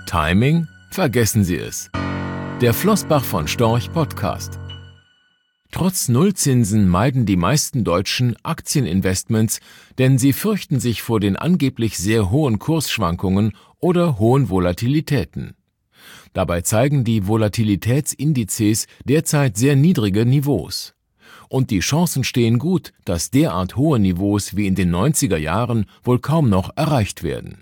Timing? Vergessen Sie es. Der Flossbach von Storch Podcast. Trotz Nullzinsen meiden die meisten Deutschen Aktieninvestments, denn sie fürchten sich vor den angeblich sehr hohen Kursschwankungen oder hohen Volatilitäten. Dabei zeigen die Volatilitätsindizes derzeit sehr niedrige Niveaus. Und die Chancen stehen gut, dass derart hohe Niveaus wie in den 90er Jahren wohl kaum noch erreicht werden.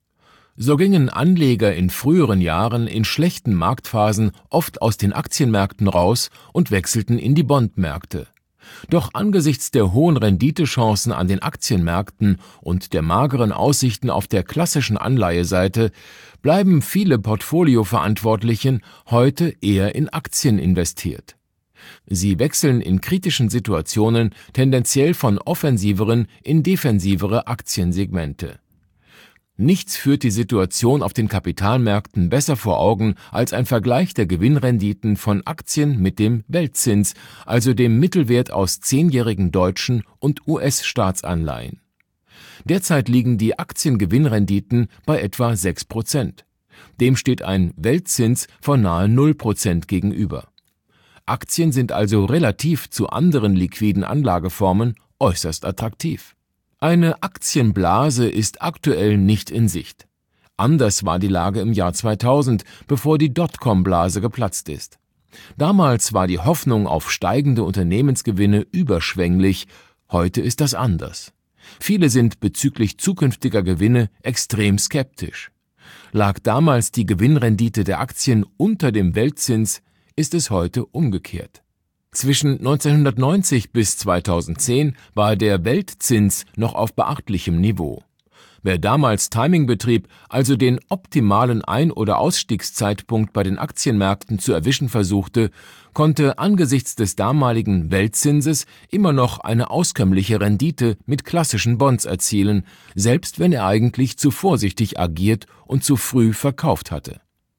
So gingen Anleger in früheren Jahren in schlechten Marktphasen oft aus den Aktienmärkten raus und wechselten in die Bondmärkte. Doch angesichts der hohen Renditechancen an den Aktienmärkten und der mageren Aussichten auf der klassischen Anleiheseite bleiben viele Portfolioverantwortlichen heute eher in Aktien investiert. Sie wechseln in kritischen Situationen tendenziell von offensiveren in defensivere Aktiensegmente. Nichts führt die Situation auf den Kapitalmärkten besser vor Augen als ein Vergleich der Gewinnrenditen von Aktien mit dem Weltzins, also dem Mittelwert aus 10-jährigen deutschen und US-Staatsanleihen. Derzeit liegen die Aktiengewinnrenditen bei etwa 6%. Dem steht ein Weltzins von nahe 0% gegenüber. Aktien sind also relativ zu anderen liquiden Anlageformen äußerst attraktiv. Eine Aktienblase ist aktuell nicht in Sicht. Anders war die Lage im Jahr 2000, bevor die Dotcom-Blase geplatzt ist. Damals war die Hoffnung auf steigende Unternehmensgewinne überschwänglich, heute ist das anders. Viele sind bezüglich zukünftiger Gewinne extrem skeptisch. Lag damals die Gewinnrendite der Aktien unter dem Weltzins, ist es heute umgekehrt. Zwischen 1990 bis 2010 war der Weltzins noch auf beachtlichem Niveau. Wer damals Timing betrieb, also den optimalen Ein- oder Ausstiegszeitpunkt bei den Aktienmärkten zu erwischen versuchte, konnte angesichts des damaligen Weltzinses immer noch eine auskömmliche Rendite mit klassischen Bonds erzielen, selbst wenn er eigentlich zu vorsichtig agiert und zu früh verkauft hatte.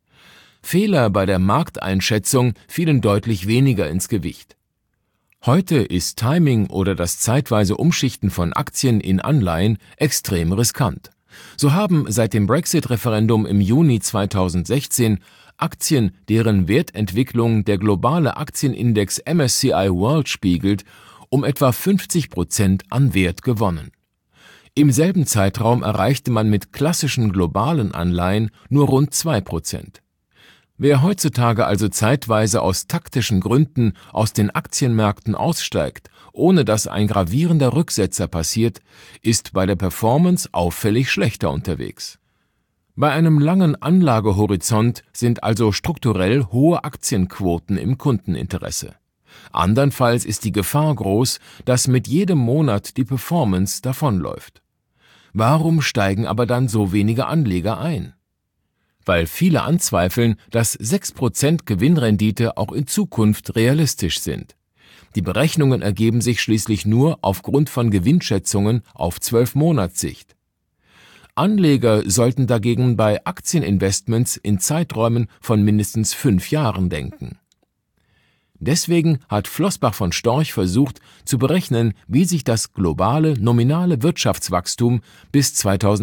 Fehler bei der Markteinschätzung fielen deutlich weniger ins Gewicht. Heute ist Timing oder das zeitweise Umschichten von Aktien in Anleihen extrem riskant. So haben seit dem Brexit-Referendum im Juni 2016 Aktien, deren Wertentwicklung der globale Aktienindex MSCI World spiegelt, um etwa 50% an Wert gewonnen. Im selben Zeitraum erreichte man mit klassischen globalen Anleihen nur rund 2%. Wer heutzutage also zeitweise aus taktischen Gründen aus den Aktienmärkten aussteigt, ohne dass ein gravierender Rücksetzer passiert, ist bei der Performance auffällig schlechter unterwegs. Bei einem langen Anlagehorizont sind also strukturell hohe Aktienquoten im Kundeninteresse. Andernfalls ist die Gefahr groß, dass mit jedem Monat die Performance davonläuft. Warum steigen aber dann so wenige Anleger ein? Weil viele anzweifeln, dass 6% Gewinnrendite auch in Zukunft realistisch sind. Die Berechnungen ergeben sich schließlich nur aufgrund von Gewinnschätzungen auf 12-Monatssicht. Anleger sollten dagegen bei Aktieninvestments in Zeiträumen von mindestens 5 Jahren denken. Deswegen hat Flossbach von Storch versucht zu berechnen, wie sich das globale nominale Wirtschaftswachstum bis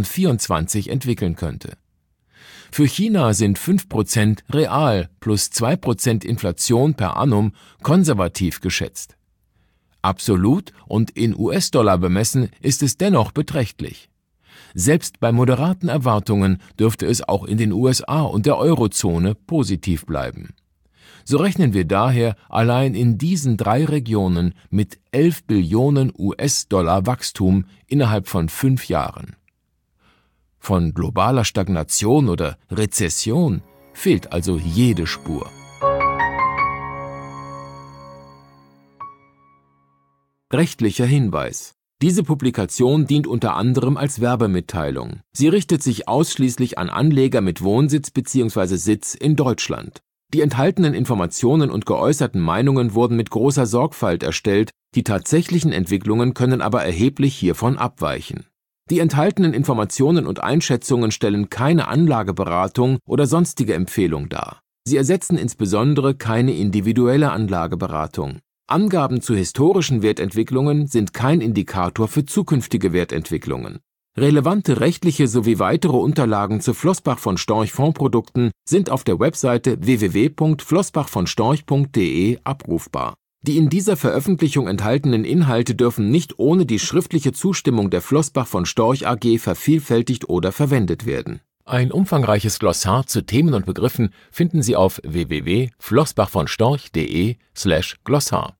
2024 entwickeln könnte. Für China sind 5% real plus 2% Inflation per annum konservativ geschätzt. Absolut und in US-Dollar bemessen ist es dennoch beträchtlich. Selbst bei moderaten Erwartungen dürfte es auch in den USA und der Eurozone positiv bleiben. So rechnen wir daher allein in diesen 3 Regionen mit 11 Billionen US-Dollar Wachstum innerhalb von 5 Jahren. Von globaler Stagnation oder Rezession fehlt also jede Spur. Rechtlicher Hinweis: Diese Publikation dient unter anderem als Werbemitteilung. Sie richtet sich ausschließlich an Anleger mit Wohnsitz bzw. Sitz in Deutschland. Die enthaltenen Informationen und geäußerten Meinungen wurden mit großer Sorgfalt erstellt, die tatsächlichen Entwicklungen können aber erheblich hiervon abweichen. Die enthaltenen Informationen und Einschätzungen stellen keine Anlageberatung oder sonstige Empfehlung dar. Sie ersetzen insbesondere keine individuelle Anlageberatung. Angaben zu historischen Wertentwicklungen sind kein Indikator für zukünftige Wertentwicklungen. Relevante rechtliche sowie weitere Unterlagen zu Flossbach von Storch Fondsprodukten sind auf der Webseite www.flossbachvonstorch.de abrufbar. Die in dieser Veröffentlichung enthaltenen Inhalte dürfen nicht ohne die schriftliche Zustimmung der Flossbach von Storch AG vervielfältigt oder verwendet werden. Ein umfangreiches Glossar zu Themen und Begriffen finden Sie auf www.flossbachvonstorch.de/Glossar.